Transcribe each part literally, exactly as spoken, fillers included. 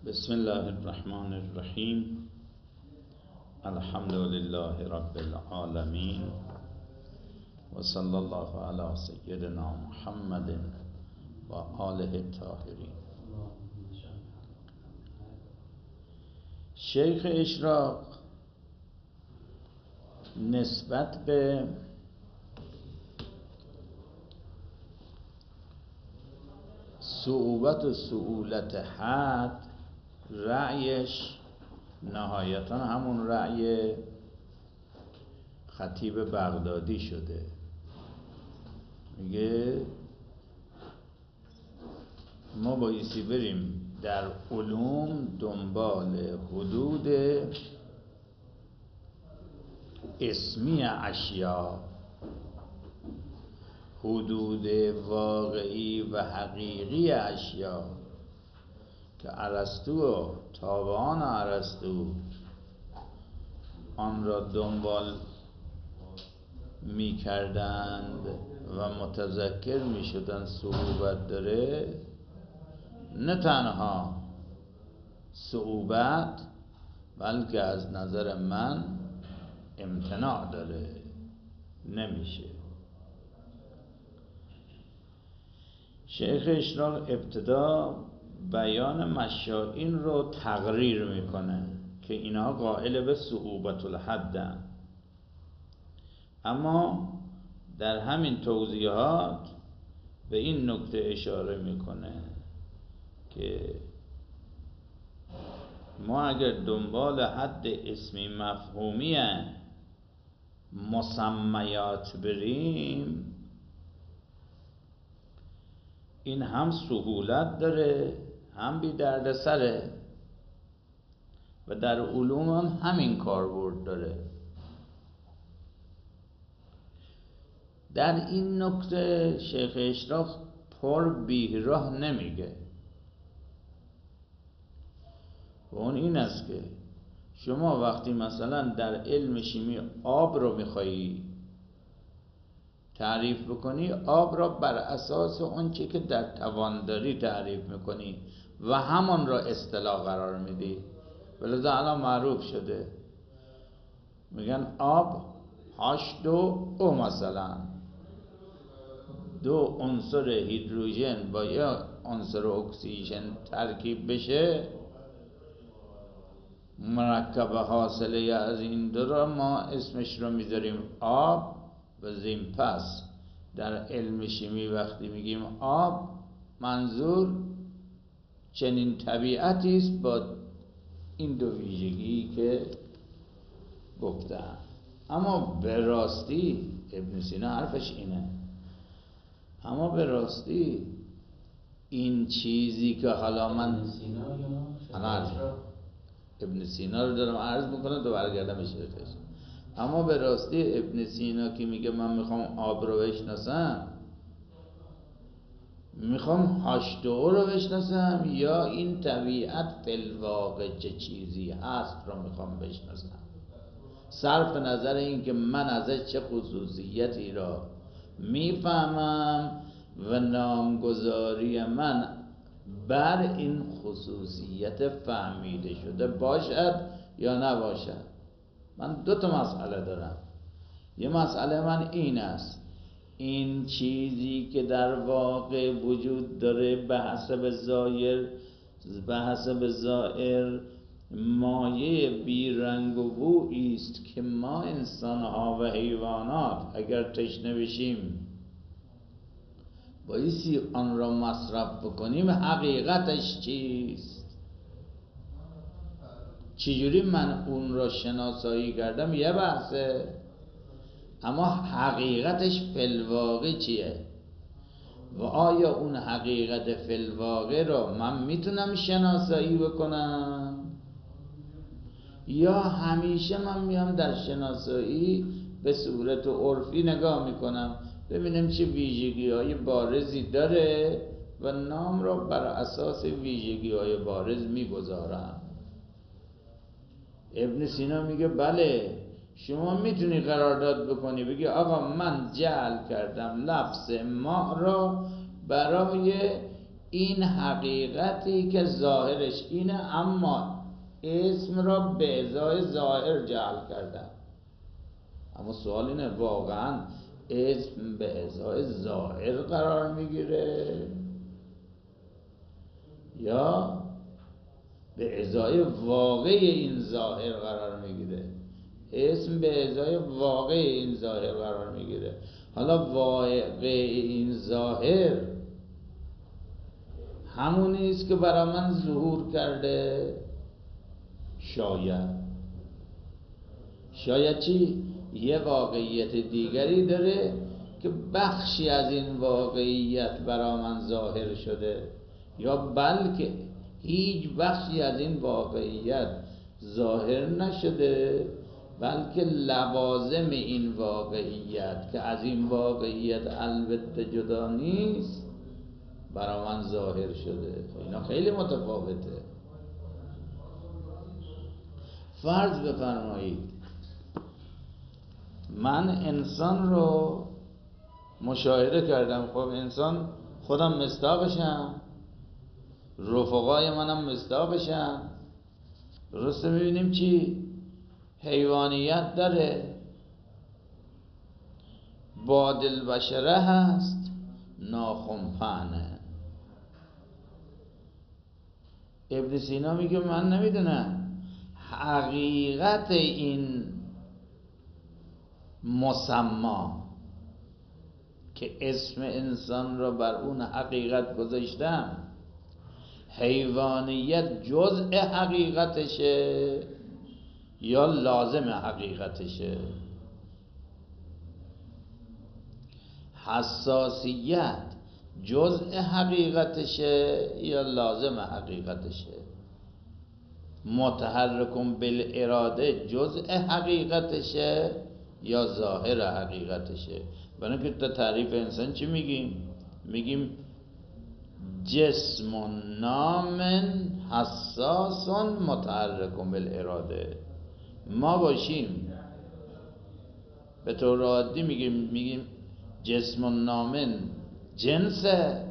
بسم الله الرحمن الرحیم. الحمد لله رب العالمین و صلی الله علی سیدنا محمد و آله الطاهرین. شیخ اشراق نسبت به صعوبت و سهولت حد رأیش نهایتا همون رأی خطیب بغدادی شده. میگه ما بایستی بریم در علوم دنبال حدود اسمی اشیا، حدود واقعی و حقیقی اشیا که ارسطو و تابعان ارسطو آن را دنبال می کردند و متذکر می شدند صعوبت داره. نه تنها صعوبت بلکه از نظر من امتناع داره، نمیشه. شیخ اشراق ابتدا بیان مشائین رو تقریر میکنه که اینها قائل به صعوبت الحدن، اما در همین توضیحات به این نکته اشاره میکنه که ما اگر دنبال حد اسمی مفهومی مسمیات بریم، این هم سهولت داره هم بی درد سره و در علوم هم همین کاربرد داره. در این نکته شیخ اشراق پر بیراه نمیگه و اون این است که شما وقتی مثلا در علم شیمی آب رو میخوایی تعریف بکنی، آب را بر اساس اون چی که در توان داری تعریف میکنی و همان را اصطلاح قرار میدی. ولذا الان معروف شده میگن آب هاش دو او، مثلا دو عنصر هیدروژن با یک عنصر اکسیژن ترکیب بشه، مرکب حاصله از این دو را ما اسمش رو میذاریم آب. و زین پس در علم شیمی وقتی میگیم آب، منظور چنین طبیعتی است با این دو ویژگی که گفتم. اما به راستی ابن سینا حرفش اینه، اما به راستی این چیزی که حالا من عرض ابن سینا رو دارم عرض میکنم تو برگردم بشیرتش، اما به راستی ابن سینا که میگه من میخوام آب رو بشناسم، میخوام هاش دو او رو بشناسم یا این طبیعت فی‌الواقع چه چیزی هست رو میخوام بشناسم، صرف نظر این که من ازش چه خصوصیتی را میفهمم و نامگذاری من بر این خصوصیت فهمیده شده باشد یا نباشد. من دو تا مسئله دارم. یه مسئله من این است، این چیزی که در واقع وجود داره به حسب ظاهر به حسب ظاهر مایه بی رنگ و بویی است که ما انسان‌ها و حیوانات اگر تشنه بشیم بایستی آن را مصرف بکنیم. حقیقتش چیست؟ چجوری من اون را شناسایی کردم یه بحثه، اما حقیقتش فی‌الواقع چیه و آیا اون حقیقت فی‌الواقع را من میتونم شناسایی بکنم یا همیشه من میام در شناسایی به صورت عرفی نگاه میکنم ببینم چه ویژگی های بارزی داره و نام را بر اساس ویژگی های بارز میگذارم. ابن سینا میگه بله، شما میتونی قرارداد بکنی بگی آقا من جعل کردم لفظ ما را برای این حقیقتی که ظاهرش اینه، اما اسم را به ازای ظاهر جعل کردن. اما سوال اینه واقعا اسم به ازای ظاهر قرار میگیره یا به ازای واقع این ظاهر قرار میگیره؟ اسم به ازای واقع این ظاهر قرار میگیره. حالا واقع این ظاهر همونی است که برای من ظهور کرده. شاید شاید چی؟ یه واقعیت دیگری داره که بخشی از این واقعیت برای من ظاهر شده، یا بلکه هیچ بخشی از این واقعیت ظاهر نشده، بلکه لوازم این واقعیت که از این واقعیت البته جدا نیست برای من ظاهر شده. اینا خیلی متفاوته. فرض بفرمایید من انسان رو مشاهده کردم. خب انسان خودم مصداقشم، رفقای منم مصداقشم. درسته؟ میبینیم چی؟ حیوانیت داره، با دلبشره هست، ناخن‌پهنه. ابن سینا میگه من نمیدونم حقیقت این مسما که اسم انسان را بر اون حقیقت گذاشتم، حیوانیت جزء حقیقتشه یا لازم حقیقتشه؟ حساسیت جزء حقیقتشه یا لازم حقیقتشه؟ متحرکم بالاراده جزء حقیقتشه یا ظاهر حقیقتشه؟ برای اینکه تا تعریف انسان چی میگیم؟ میگیم جسم نامن حساس متحرکم بالاراده. ما باشیم به طور عادی میگیم میگیم جسم نامن جنس،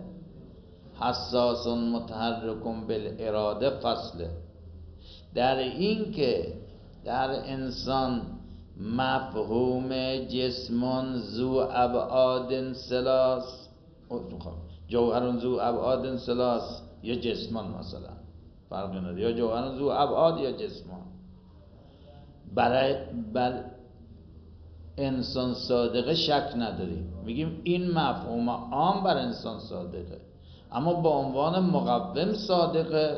حساس متحرکم بالاراده فصله. در این که در انسان مفهوم جسم ذو ابعاد ثلاث، جوهر ذو ابعاد ثلاث یا جسمان مثلا فرقی نداره، یا جوهر ذو ابعاد یا جسمان. برای بر انسان صادقه شک نداریم، میگیم این مفهوم عام بر انسان صادقه، اما با عنوان مقوم صادقه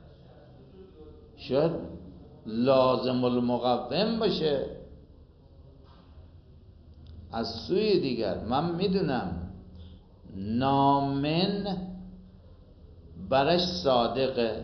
شاید لازم المقوم باشه. از سوی دیگر من میدونم نامن برش صادقه،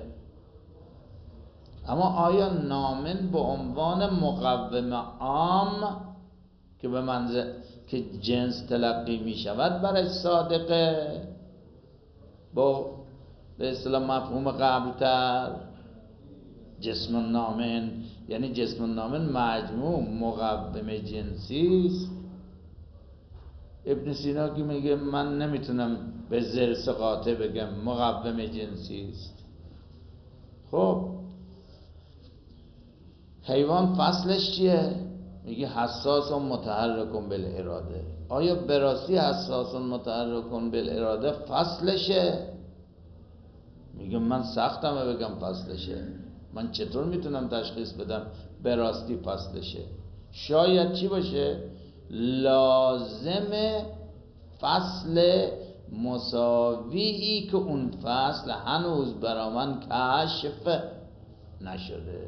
اما آیا نامن به عنوان مقوم عام که به منظر که جنس تلقی می شود برش صادقه با به اصطلاح مفهوم قبلتر؟ جسم نامن یعنی جسم نامن مجموع مقوم جنسی است. ابن سینا که میگه من نمیتونم به زرس قاطع بگم مقوم جنسی است. خب حیوان فصلش چیه؟ میگه حساس و متحرکون بالاراده. آیا براستی حساس و متحرکون بالاراده فصلشه؟ میگه من سختمه بگم فصلشه. من چطور میتونم تشخیص بدم براستی فصلشه؟ شاید چی باشه؟ لازم فصل مساویی که اون فصل هنوز برا من کشف نشده.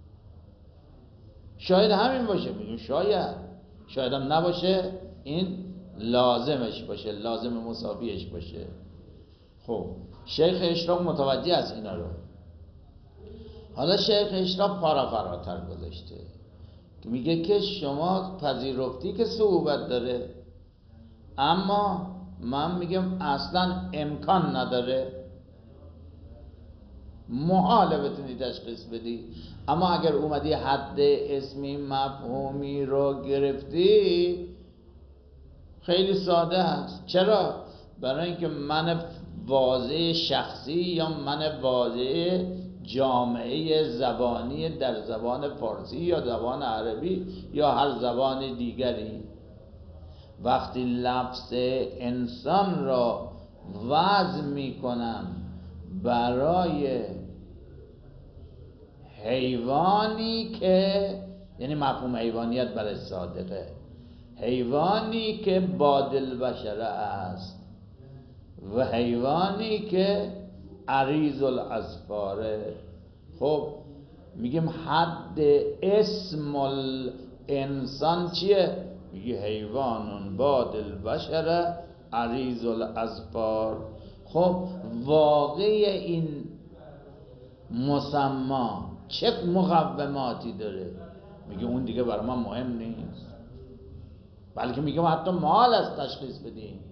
شاید همین باشه. میگیم شاید شاید هم نباشه، این لازمش باشه، لازم مساویش باشه. خب شیخ اشراق متوجه از اینا رو. حالا شیخ اشراق پارا فراتر گذاشته که میگه که شما پذیرفتی که صعوبت داره، اما من میگم اصلا امکان نداره، محاله بتونی تشخیص بدی. اما اگر اومدی حد اسمی مفهومی رو گرفتی خیلی ساده هست. چرا؟ برای اینکه من واضع شخصی یا من واضع جامعه زبانی در زبان فارسی یا زبان عربی یا هر زبان دیگری. وقتی لفظ انسان را وضع می کنم برای حیوانی که، یعنی مفهوم حیوانیت برای صادقه، حیوانی که بادل بشره است و حیوانی که عریض الاظفاره. خب میگیم حد اسم الانسان چیه؟ میگی حیوان بادل بشره عریض الاظفار. خب واقع این مسما چه مقوماتی داره؟ میگه اون دیگه برای من مهم نیست، بلکه میگه حتی محال است تشخیص بدیم.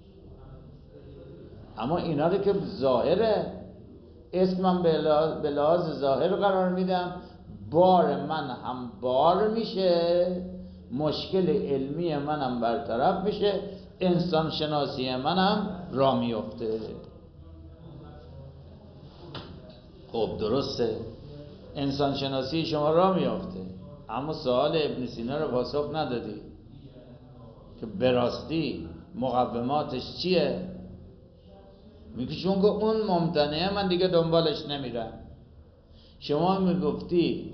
اما اینا رو که ظاهره، اسمم به لحاظ ظاهر قرار میدم، بار من هم بار میشه، مشکل علمی منم برطرف میشه، انسان شناسی منم را میفته. خب درسته، انسان شناسی شما را میفته، اما سوال ابن سینا رو پاسخ ندادی که براستی مقوماتش چیه؟ میگه چون که اون ممتنعه من دیگه دنبالش نمیرم. شما میگفتی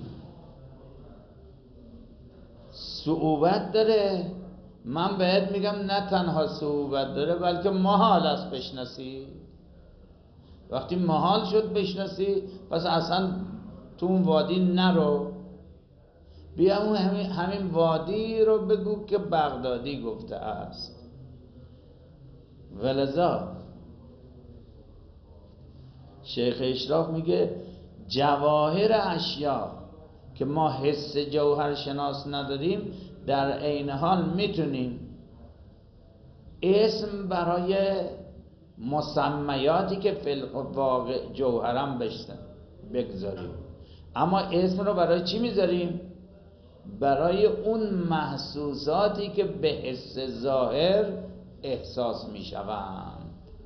صعوبت داره، من بهت میگم نه تنها صعوبت داره بلکه محال است بشناسی. وقتی محال شد بشناسی پس اصلا تو اون وادی نرو، بیا اون همین, همین وادی رو بگو که بغدادی گفته است. ولذا شیخ اشراق میگه جواهر اشیا که ما حس جوهر شناس نداریم، در عین حال میتونیم اسم برای مسمیاتی که فی الواقع جوهرم بگذاریم. اما اسم رو برای چی میذاریم؟ برای اون محسوساتی که به حس ظاهر احساس میشوند.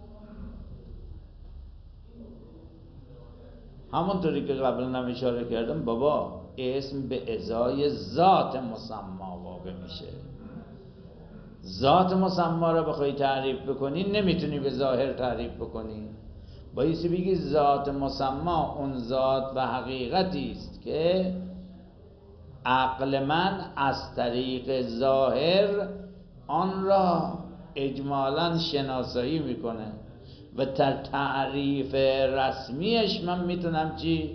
همونطوری که قبلا هم اشاره کردم، بابا اسم به ازای ذات مسما واقع میشه. ذات مسما رو بخوای تعریف بکنی نمیتونی به ظاهر تعریف بکنی، بایستی بگی ذات مسما اون ذات و حقیقتی است که عقل من از طریق ظاهر آن را اجمالاً شناسایی میکنه و در تعریف رسمیش من میتونم چی؟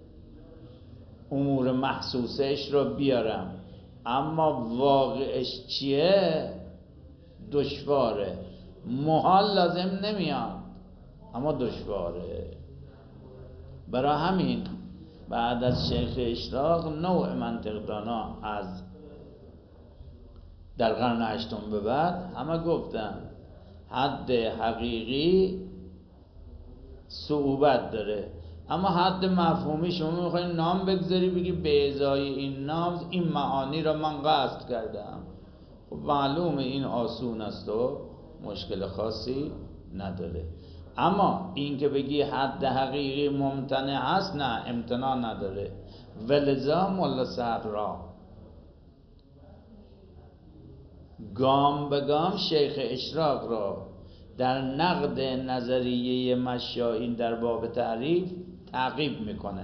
امور محسوسش رو بیارم، اما واقعش چیه؟ دشواره. محال لازم نمیاد اما دشواره. برای همین بعد از شیخ اشراق نوع منطقدانا از در قرن هشتم به بعد همه گفتن حد حقیقی صعوبت داره، اما حد مفهومی شما میخواین نام بگذاری بگی به ازای این نام این معانی را من قصد کردم. خب معلومه این آسون است و مشکل خاصی نداره. اما این که بگی حد حقیقی ممتنع هست، نه، امتناع نداره. ولذا ملا صدرا گام به گام شیخ اشراق را در نقد نظریه مشایین در باب تعریف تعقیب میکنه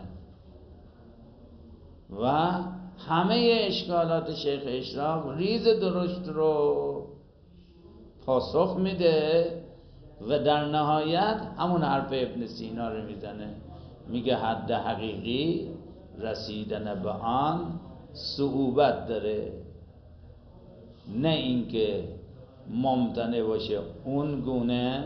و همه اشکالات شیخ اشراق ریز درشت رو پاسخ میده و در نهایت همون حرف ابن سینا رو میزنه، میگه حد حقیقی رسیدن به آن صعوبت داره، نه اینکه ممتنع باشه اون گونه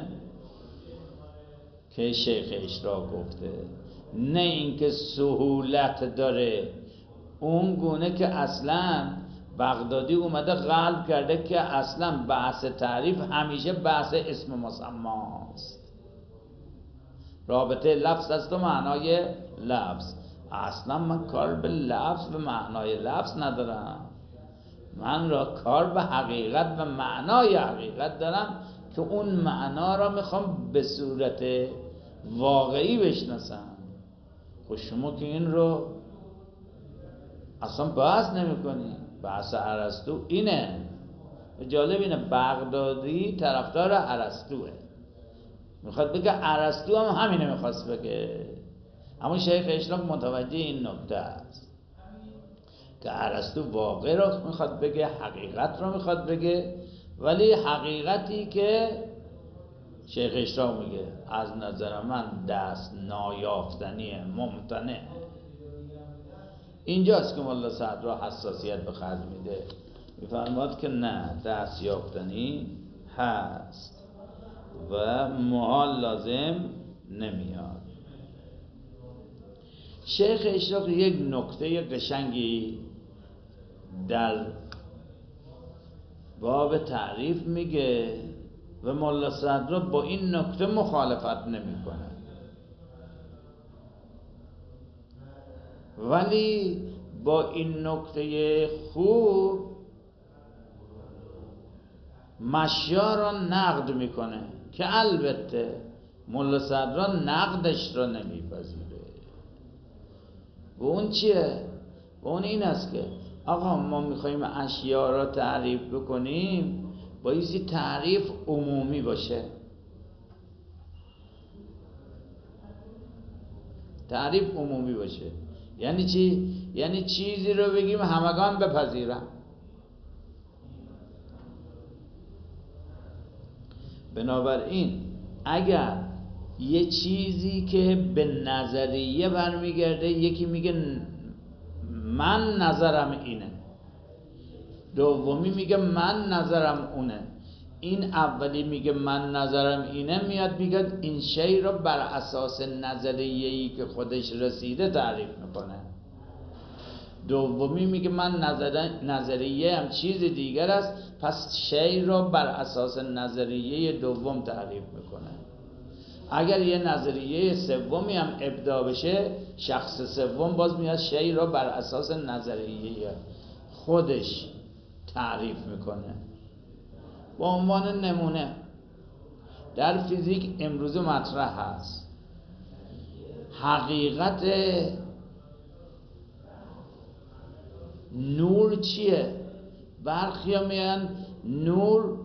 که شیخ اشراق گفته، نه اینکه سهولت داره اون گونه که اصلا بغدادی اومده قلب کرده که اصلا بحث تعریف همیشه بحث اسم مسماست، رابطه لفظ است و معنای لفظ. اصلا من کار به لفظ و معنای لفظ ندارم، من را کار به حقیقت و معنای حقیقت دارم که اون معنا را میخوام به صورت واقعی بشناسم. خب شما که این رو اصلا بحث نمی کنی. بحث ارسطو اینه. جالب اینه بغدادی طرفدار ارسطوئه، میخواد بگه ارسطو هم همینه میخواست بگه، اما شیخ اشراق متوجه این نکته است که ارسطو واقع رو میخواد بگه، حقیقت رو میخواد بگه، ولی حقیقتی که شیخ اشراق میگه از نظر من دست نایافتنیه، ممتنعه. اینجاست که مولا صدرا حساسیت به خرج میده، میفرماد که نه، دست یافتنی هست و محال لازم نمیاد. شیخ اشراق یک نکته قشنگی در باب تعریف میگه و مولا صدرا با این نکته مخالفت نمیکنه، ولی با این نکته خوب مشیا را نقد میکنه که البته مولا صدرا نقدش را نمیپذیره. و اون چیه؟ و اون این است که آقا ما میخواییم اشیا را تعریف بکنیم، بایستی تعریف عمومی باشه. تعریف عمومی باشه یعنی چی؟ یعنی چیزی رو بگیم همگان بپذیرن. بنابراین اگر یه چیزی که به نظریه برمیگرده، یکی میگه من نظرم اینه، دومی میگه من نظرم اونه، این اولی میگه من نظرم اینه، میاد میگه این شی رو بر اساس نظریه‌ای که خودش رسیده تعریف میکنه. دومی میگه من نظر... نظریه هم چیز دیگر است، پس شی رو بر اساس نظریه دوم تعریف میکنه. اگر یه نظریه سومی هم ابداع بشه، شخص سوم باز میاد شی رو بر اساس نظریه خودش تعریف میکنه. به عنوان نمونه در فیزیک امروز مطرح هست حقیقت نور چیه؟ برخی میگن نور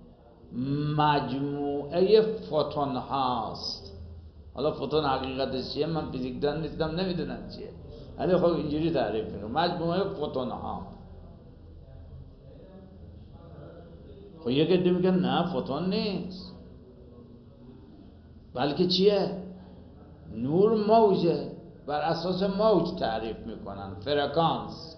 مجموعه فوتون هاست. حالا فوتون حقیقتش چیه؟ من فیزیکدان نیستم، نمیدونم چیه، ولی خب اینجوری تعریف میکنم، مجموعه فوتون ها. خب یک عده میگن نه فوتون نیست، بلکه چیه؟ نور موجه، بر اساس موج تعریف میکنن، فرکانس.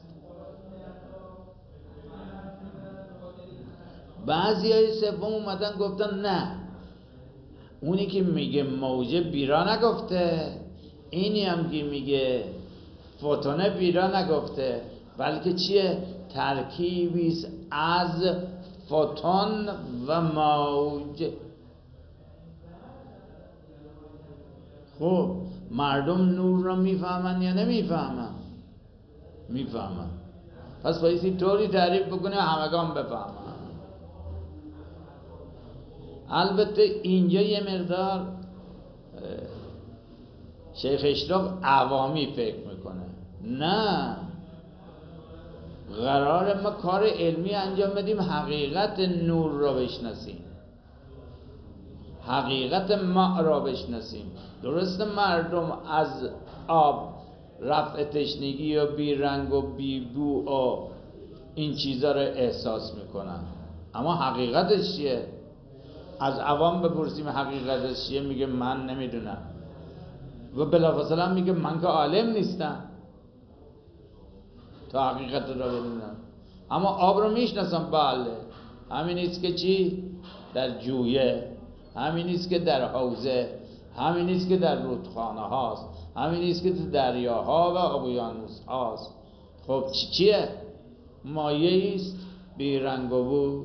بعضی های سوم اومدن گفتن نه، اونی که میگه موجه بیرا نگفته، اینی هم که میگه فوتونه بیرا نگفته، بلکه چیه؟ ترکیبی از فوتون و موج. خب مردم نور رو میفهمن یا نمیفهمن؟ میفهمن. پس بایستی طوری تعریف بکنه همگان بفهمن. البته اینجا یه مقدار شیخ اشراق عوامی فکر میکنه. نه، قرار ما کار علمی انجام بدیم، حقیقت نور را بشناسیم، حقیقت ماء را بشناسیم. درسته مردم از آب رفع تشنگی و بی رنگ و بی بو و این چیزا رو احساس میکنن، اما حقیقتش چیه؟ از عوام بپرسیم حقیقتش چیه، میگه من نمیدونم و بلافاصله میگه من که عالم نیستم تا حقیقت رو بدونم، اما آب رو میشناسم. بله، همین نیست که چی؟ در جویه، همین نیست که در حوزه، همین نیست که در رودخانه هاست، همین نیست که در دریاها و اقیانوس هاست. خب چی چیه؟ مایه است بی رنگ و بو.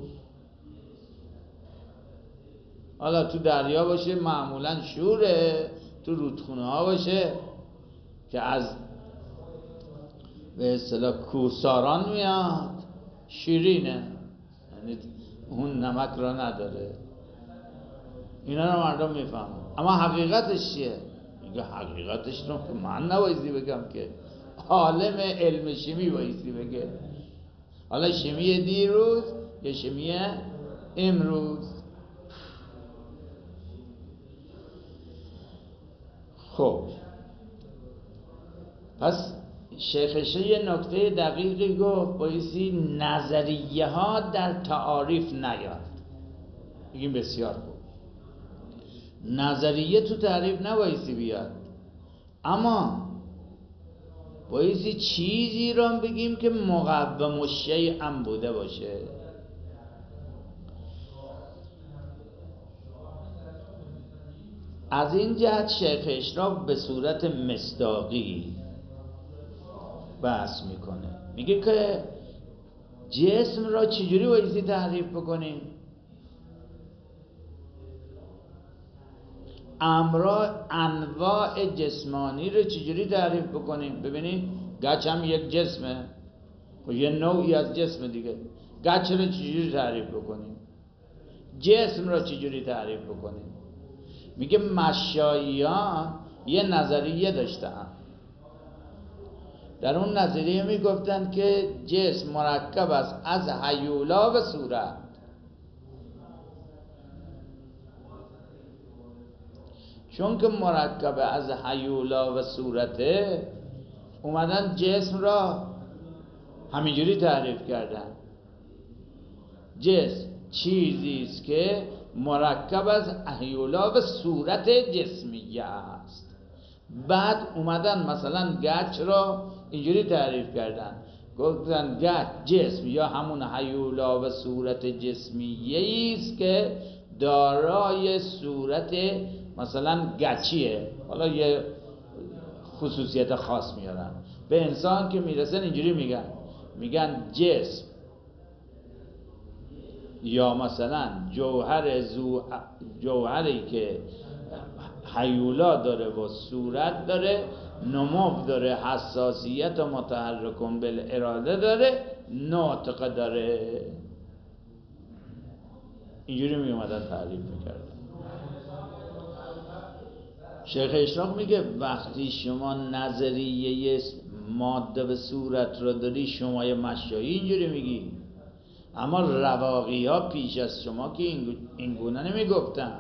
حالا تو دریا باشه معمولا شوره، تو رودخونه ها باشه که از به اصطلاح کوساران میاد شیرینه، یعنی اون نمک را نداره. اینا رو مردم میفهمن. اما حقیقتش چیه؟ میگه حقیقتش رو که من نبایستی بگم که عالم علم شیمی بایستی بگه. حالا شیمی دیروز یا شیمی امروز. خب پس شیخ یه نکته دقیقی گفت، بایستی نظریه ها در تعاریف نیاد. بگیم بسیار خوب، نظریه تو تعریف نبایستی بیاد، اما بایستی چیزی رو بگیم که مقوم الشیء بوده باشه. از این جهت شیخ اشراق به صورت مصداقی بحث میکنه، میگه که جسم را چجوری بایستی تعریف بکنیم؟ امرا انواع جسمانی رو چجوری تعریف بکنیم؟ ببینید گچ هم یک جسمه و یه نوعی از جسم دیگه. گچ رو چجوری تعریف بکنیم؟ جسم رو چجوری تعریف بکنیم؟ میگه مشاییان یه نظریه داشتن، در اون نظریه میگفتن که جسم مرکب است از هیولا و صورت. چون که مرکب از هیولا و صورته، اومدن جسم را همینجوری تعریف کردن. جسم چیزی است که مرکب از هیولا و صورت جسمیه است. بعد اومدن مثلا گچ را اینجوری تعریف کردن، گفتن گچ جسم یا همون هیولا و صورت جسمیه است که دارای صورت مثلا گچیه. حالا یه خصوصیت خاص میارن، به انسان که میرسن اینجوری میگن، میگن جسم یا مثلا جوهر زو جوهری که هیولا داره و صورت داره، نمو داره، حساسیت و متحرکون بالاراده داره، ناطق داره. اینجوری می اومدن تعریف میکردن. شیخ اشراق میگه وقتی شما نظریه ماده و صورت رو داری، شما یه مشایی اینجوری میگی، اما رواقی ها پیش از شما که این گونه نمیگفتن.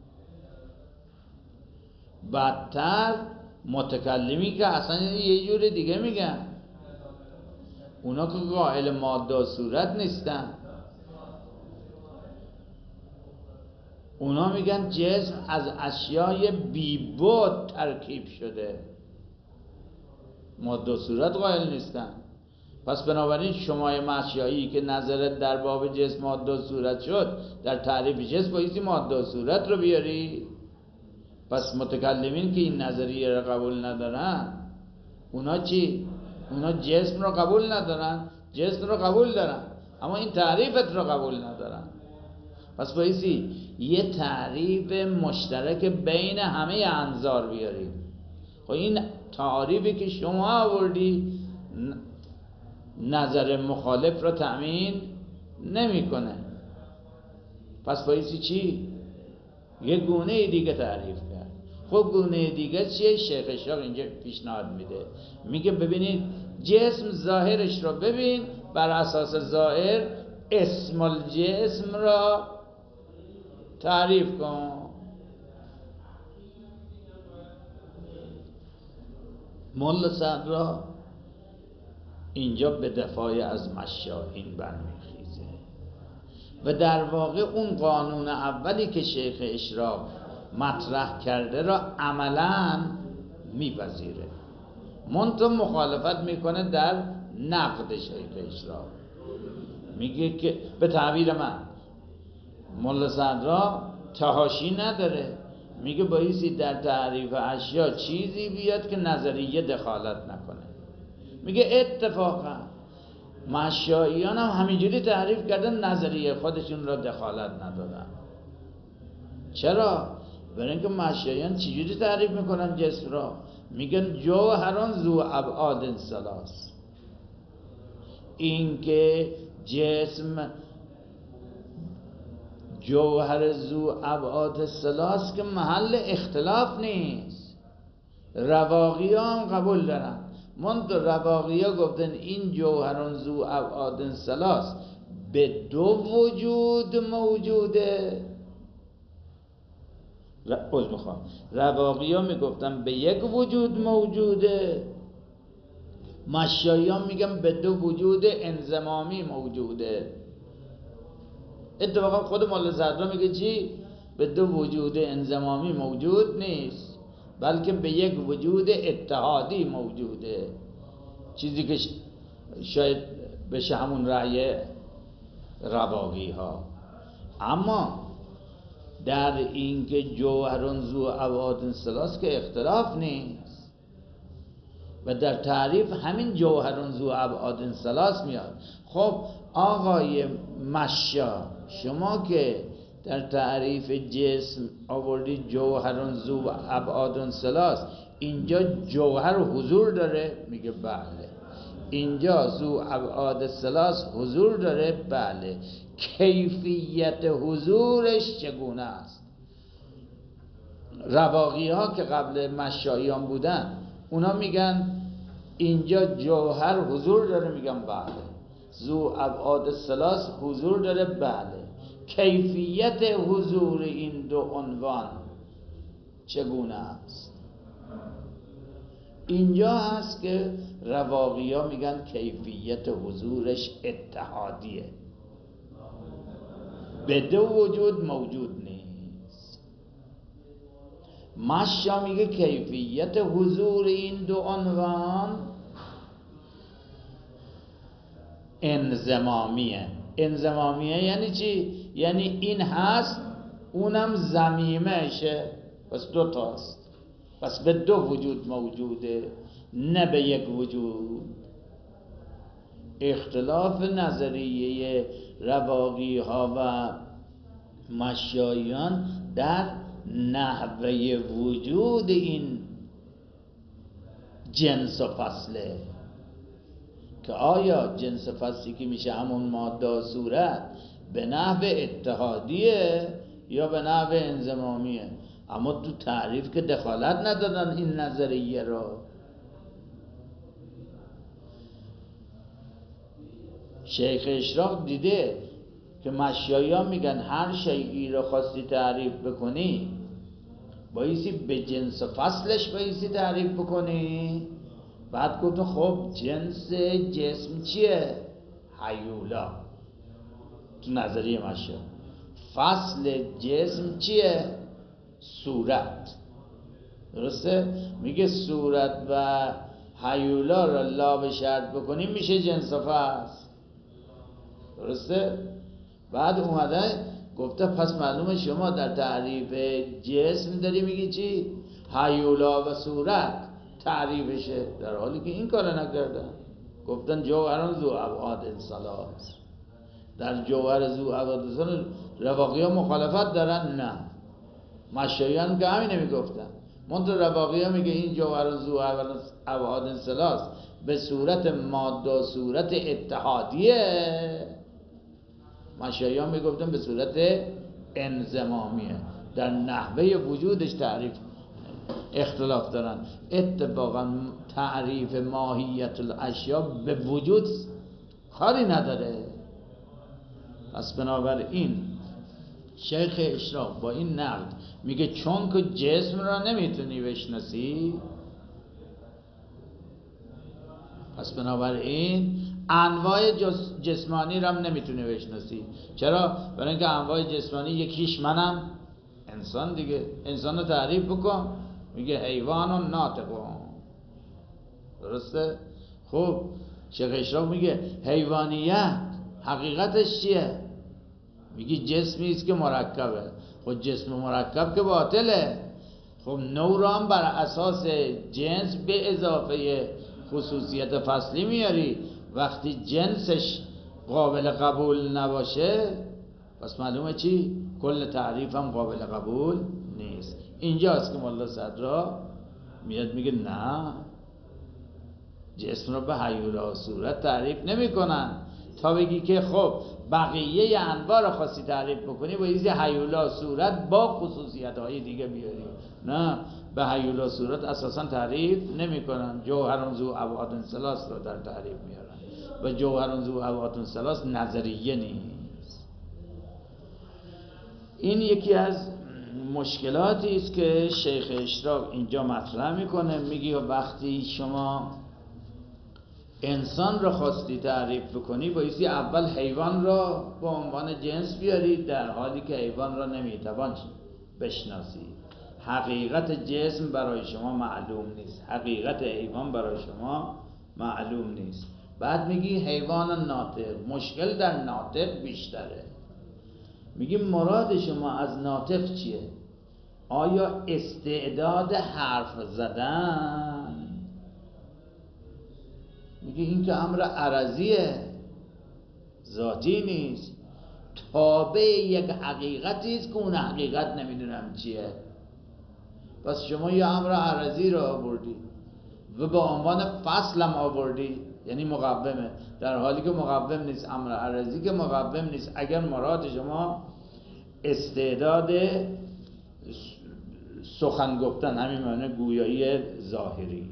بدتر متکلمی که اصلا یه جور دیگه میگن، اونا که قائل ماده و صورت نیستن، اونا میگن جسم از اشیای بی‌بعد ترکیب شده، ماده و صورت قائل نیستن. پس بنابراین شمای مشایی که نظرت در باب جسم ماده و صورت شد، در تعریف جسم بایستی ماده و صورت رو بیاری. پس متکلمین که این نظریه رو قبول ندارن، اونا چی؟ اونا جسم رو قبول ندارن، جسم رو قبول دارن اما این تعریفت رو قبول ندارن. پس بایستی یه تعریف مشترک بین همه انظار بیاری. خب این تعریفی که شما آوردی نظر مخالف رو تأمین نمیکنه. پس بایستی چی؟ یه گونه دیگه تعریف کرد. خب گونه دیگه چیه؟ شیخ اشراق اینجا پیشنهاد میده، میگه ببینید جسم ظاهرش رو ببین، بر اساس ظاهر اسم الجسم را تعریف کن. ملا صدرا اینجا به دفاع از مشایین برمیخیزه و در واقع اون قانون اولی که شیخ اشراق مطرح کرده را عملاً میپذیره، منتها مخالفت میکنه در نقد شیخ اشراق. میگه که به تعبیر من ملا صدرا تحاشی نداره، میگه بایستی در تعریف اشیا چیزی بیاد که نظریه دخالت نکنه. میگه اتفاقا مشاییان هم همینجوری تعریف کردن، نظریه خودشون را دخالت ندادن. چرا؟ برای اینکه مشاییان چجوری تعریف میکنن جسم را؟ میگن جوهران ذو ابعاد ثلاث، این که جسم جوهر ذو ابعاد ثلاث که محل اختلاف نیست. رواقی ها هم قبول دارن، من تو رواقی ها گفتن این جوهران ذو ابعاد ثلاث به دو وجود موجوده. عذر میخوام، رواقی ها میگفتن به یک وجود موجوده، مشایی ها میگن به دو وجود انضمامی موجوده. اتفاقا خود مولا صدرا میگه چی؟ به دو وجود انضمامی موجود نیست، بلکه به یک وجود اتحادی موجوده. چیزی که شاید بشه همون رأی رواقی ها. اما در این که جوهرون ذو ابعاد ثلاث که اختلاف نیست و در تعریف همین جوهرون ذو ابعاد ثلاث میاد. خب آقای مشا، شما که در تعریف جسم آوردی جوهرون ذو ابعاد ثلاث، اینجا جوهر حضور داره؟ میگه بله. اینجا ذو ابعاد ثلاث حضور داره؟ بله. کیفیت حضورش چگونه است؟ رواقی ها که قبل مشاییان بودن اونا میگن اینجا جوهر حضور داره، میگن بله. ذو ابعاد ثلاث حضور داره؟ بله. کیفیت حضور این دو عنوان چگونه است؟ اینجا هست که رواقی ها میگن کیفیت حضورش اتحادیه، به دو وجود موجود نیست. مشا میگه کیفیت حضور این دو عنوان انضمامیه. انضمامیه یعنی چی؟ یعنی این هست اونم ضمیمشه، پس دو تاست، پس به دو وجود موجوده، نه به یک وجود. اختلاف نظریه رواقی ها و مشاییان در نحوه وجود این جنس و فصله، که آیا جنس فصلی که میشه همون ماده و صورت به نحو اتحادیه یا به نحو انضمامیه. اما تو تعریف که دخالت ندادن این نظریه رو. شیخ اشراق دیده که مشاییان میگن هر شیئی رو خواستی تعریف بکنی بایستی به جنس و فصلش بایستی تعریف بکنی. بعد گفت خب جنس جسم چیه؟ هیولا تو نظریه مشا. فصل جسم چیه؟ صورت. درسته؟ میگه صورت و هیولا را لا به شرط بکنیم میشه جنس و فصل. درسته؟ بعد اومده گفته پس معلومه شما در تعریف جسم داری میگی چی؟ هیولا و صورت تعریفشه، در حالی که این کار نکردن. گفتن جوهران ذو ابعاد ثلاث. در جوهر ذو ابعاد ثلاث رواقی ها مخالفت دارن؟ نه. مشاییان که همین نمیگفتن. منتها رواقی ها میگه این جوهر ذو ابعاد ثلاث به صورت ماده و صورت اتحادیه. مشاییان میگفتن به صورت انضمامیه. در نحوه وجودش تعریف اختلاف دارن. اتفاقا تعریف ماهیت الاشیا به وجود کاری نداره. پس بنابراین شیخ اشراق با این نقد میگه چون که جسم را نمیتونی بشناسی، پس بنابراین انواع جسمانی را هم نمیتونی بشناسی. چرا؟ برای اینکه انواع جسمانی یکیش منم، انسان دیگه. انسان رو تعریف بکن، میگه حیوان و ناطقون. درسته؟ خب شیخ اشراق میگه حیوانیت حقیقتش چیه؟ میگه جسمی است که مرکبه. خب جسم مرکب که باطله. خب نوع را هم بر اساس جنس به اضافه خصوصیت فصلی میاری. وقتی جنسش قابل قبول نباشه پس معلومه چی؟ کل تعریف هم قابل قبول نیست. اینجاست که مولا صدرا میاد میگه نه، جسم رو به هیولا و صورت تعریف نمی کنن تا بگی که خب بقیه انواع رو خواستی تعریف بکنی با ایزی هیولا صورت با خصوصیت های دیگه بیاری. نه، به هیولا صورت اساسا تعریف نمی کنن. جوهرون ذو ابعاد ثلاث رو در تعریف میارن و جوهرون ذو ابعاد ثلاث نظریه نیست. این یکی از مشکلاتی است که شیخ اشراق اینجا مطرح میکنه. میگه وقتی شما انسان را خواستی تعریف بکنی بایستی اول حیوان را به عنوان جنس بیاری، در حالی که حیوان را نمیتوان بشناسی. حقیقت جسم برای شما معلوم نیست، حقیقت حیوان برای شما معلوم نیست. بعد میگی حیوان ناطق، مشکل در ناطق بیشتره. میگی مراد شما از ناطق چیه؟ آیا استعداد حرف زدن؟ میگه این که امر عرضیه، ذاتی نیست، تابع یک حقیقتی است که اون حقیقت نمیدونم چیه. پس شما یه امر عرضی رو آوردی و به عنوان فصل هم آوردی، یعنی مقومه، در حالی که مقوم نیست. امر عرضی که مقوم نیست. اگر مراد شما استعداد سخن گفتن، همین معنی گویایی ظاهری،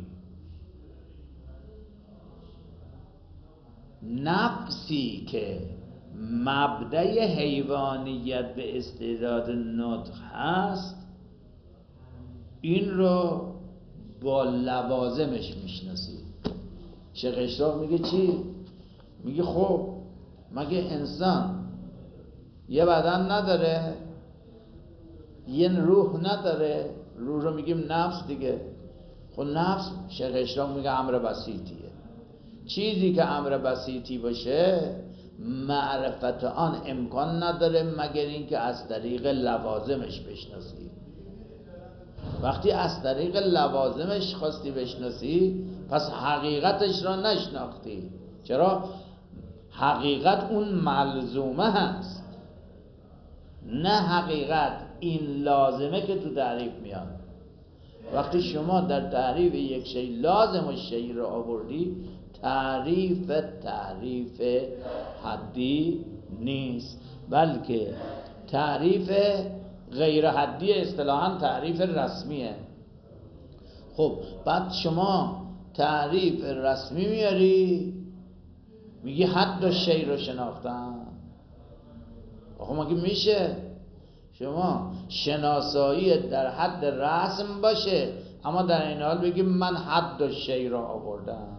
نفسی که مبدأ حیوانیت به استعداد نطق هست، این رو با لوازمش میشناسی. شیخ اشراق میگه چی؟ میگه خب مگه انسان یه بدن نداره؟ یه روح نداره؟ روح رو میگیم نفس دیگه. خب نفس، شیخ اشراق میگه امر بسیطیه. چیزی که امر بسیطی باشه معرفت آن امکان نداره مگر اینکه از طریق لوازمش بشناسی. وقتی از طریق لوازمش خواستی بشناسی، پس حقیقتش را نشناختی. چرا؟ حقیقت اون ملزومه هست، نه حقیقت این لازمه که تو تعریف میاد. وقتی شما در تعریف یک شی لازم و شی را آوردی، تعریف تعریف حدی نیست، بلکه تعریف غیر حدی، اصطلاحاً تعریف رسمیه. خب بعد شما تعریف رسمی میاری، میگی حد و شی رو شناختم. آخه مگه میشه شما شناسایی در حد رسم باشه اما در این حال بگی من حد و شی را آوردم،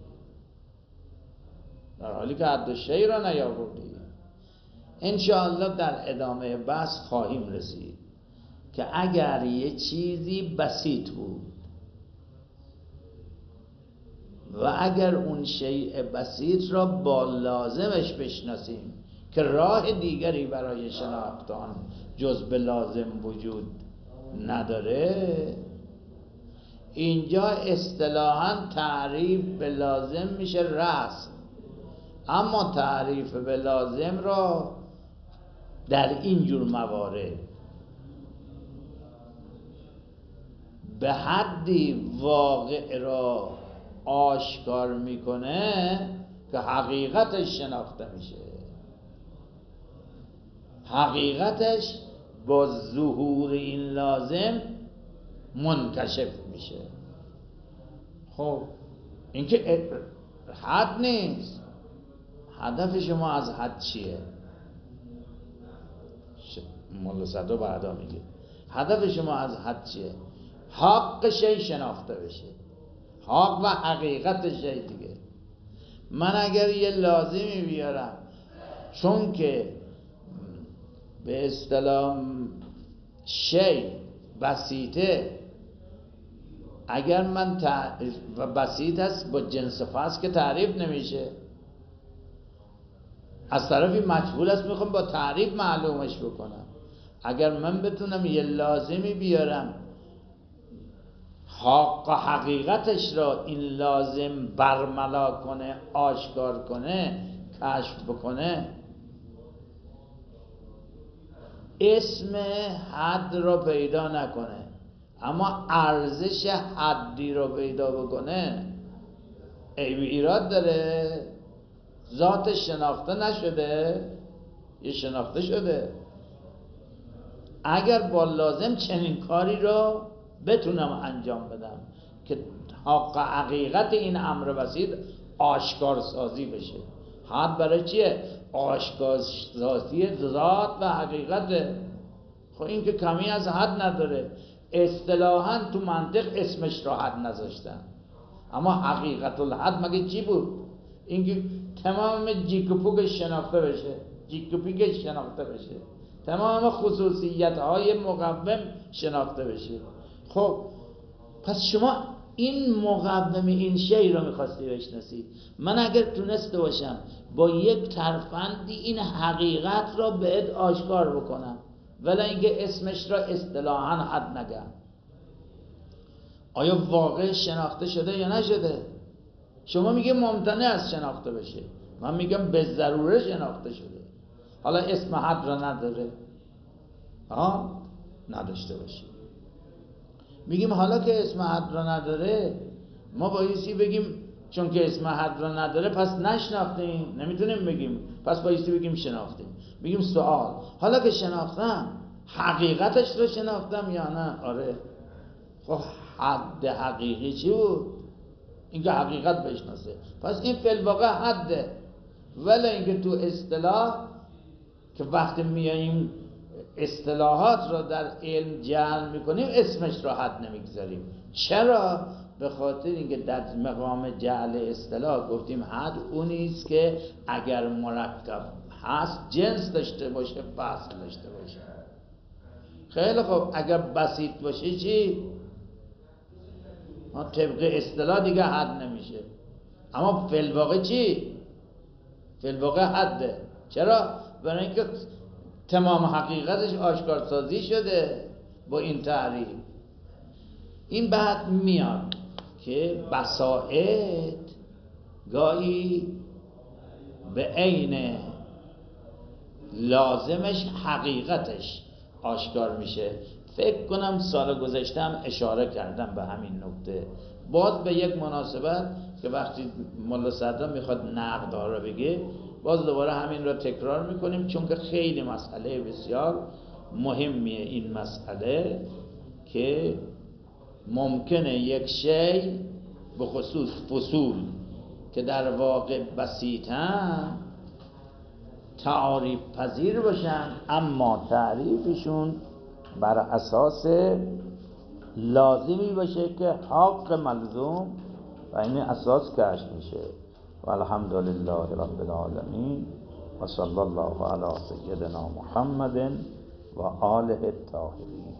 در حالی که حد و شی را نیاوردی؟ انشاءالله در ادامه بحث خواهیم رسید که اگر یه چیزی بسیط بود و اگر اون شیء بسیط را با لازمش بشناسیم که راه دیگری برای شناخت آن جز به لازم وجود نداره، اینجا اصطلاحاً تعریف به لازم میشه رسم. اما تعریف به لازم را در این جور موارد به حدی واقع را آشکار میکنه که حقیقتش شناخته میشه. حقیقتش با ظهور این لازم منکشف میشه. خب این که حد نیست. هدف شما از حد چیه؟ مولا صدو بعدا میگه هدف شما از حد چیه؟ حق شی شناخته بشه، حق و حقیقت شی دیگه. من اگر یه لازمی بیارم چون که به اصطلاح شی بسیطه، اگر من تعریف و بسیط است با جنس فاس که تعریف نمیشه، از طرفی مجهول است میخوام با تعریف معلومش بکنم. اگر من بتونم یه لازمی بیارم حق و حقیقتش را این لازم برملا کنه، آشکار کنه، کشف بکنه، اسم حد را پیدا نکنه اما ارزش حدی را پیدا بکنه، عیب ایراد داره؟ ذاتش شناخته نشده؟ یه شناخته شده. اگر با لازم چنین کاری رو بتونم انجام بدم که حق حقیقت این امر بسیط آشکار سازی بشه. حد برای چیه؟ آشکار سازی ذات و حقیقت. خب این که کمی از حد نداره. اصطلاحاً تو منطق اسمش را حد نذاشتن، اما حقیقت الحد مگه چی بود؟ اینکه تمام جیک و پوک شناخته بشه، جیک و پیک شناخته بشه، تمام خصوصیت های مقوم شناخته بشه. خب پس شما این مقوم این شی رو میخواستی بشناسید. من اگر تونسته باشم با یک ترفندی این حقیقت را بهت آشکار بکنم، ولی اینکه اسمش را اصطلاحاً حد نگم، آیا واقع شناخته شده یا نشده؟ شما میگه ممتنع از شناخته بشه، من میگم به ضروره شناخته شده. حالا اسم حد را نداره، ها نداشته باشه. میگیم حالا که اسم حد را نداره، ما بایستی بگیم چون که اسم حد را نداره پس نشناختیم. نمیتونیم بگیم پس بایستی بگیم شناختیم. میگیم سوال، حالا که شناختم حقیقتش رو شناختم یا نه؟ آره. خب حد حقیقی چی بود؟ اینکه حقیقت بشناسه. پس این فی الواقع حده. ولی اینکه تو اصطلاح که وقتی میاییم اصطلاحات را در علم جعل میکنیم اسمش را حد نمیگذاریم. چرا؟ به خاطر اینکه در مقام جعل اصطلاح گفتیم حد اونیست که اگر مرکب هست جنس داشته باشه، فصل داشته باشه. خیلی خوب، اگر بسیط باشه چی؟ طبق اصطلاح دیگه حد نمیشه. اما فی الواقع چی؟ فی الواقع حده. چرا؟ برای اینکه تمام حقیقتش آشکارسازی شده با این تعریف. این بعد میاد که بساط گاهی به عین لازمش حقیقتش آشکار میشه. فکر کنم سال گذشته هم اشاره کردم به همین نکته. باز به یک مناسبت که وقتی ملا صدرا میخواد نقدها رو بگه، باز دوباره همین رو تکرار میکنیم، چون که خیلی مسئله بسیار مهمیه این مسئله که ممکنه یک شی به خصوص فصول که در واقع بسیطن تعریف پذیر باشن، اما تعریفشون بر اساس لازمی باشه که حق ملزوم و این اساس کشف میشه. و الحمدلله رب العالمین و صلی الله علی سیدنا محمد و آله الطاهرین.